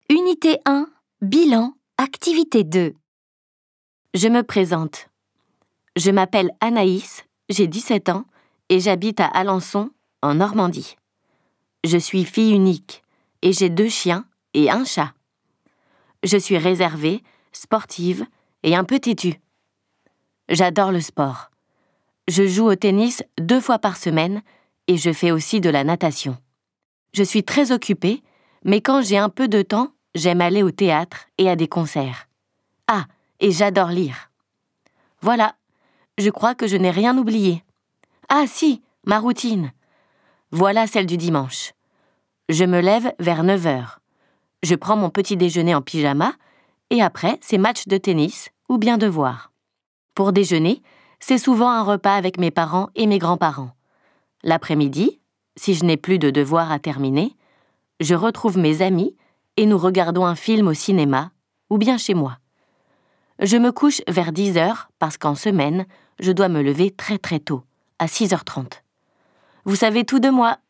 Unité 1, bilan, activité 2. Je me présente. Je m'appelle Anaïs, j'ai 17 ans et j'habite à Alençon, en Normandie. Je suis fille unique et j'ai 2 chiens et un chat. Je suis réservée, sportive et un peu têtue. J'adore le sport. Je joue au tennis 2 fois par semaine et je fais aussi de la natation. Je suis très occupée, mais quand j'ai un peu de temps, j'aime aller au théâtre et à des concerts. Ah, et j'adore lire. Voilà, je crois que je n'ai rien oublié. Ah si, ma routine. Voilà celle du dimanche. Je me lève vers 9h. Je prends mon petit déjeuner en pyjama et après, c'est match de tennis ou bien devoir. Pour déjeuner, c'est souvent un repas avec mes parents et mes grands-parents. L'après-midi, si je n'ai plus de devoirs à terminer, je retrouve mes amis et nous regardons un film au cinéma ou bien chez moi. Je me couche vers 10h parce qu'en semaine, je dois me lever très très tôt, à 6h30. Vous savez tout de moi.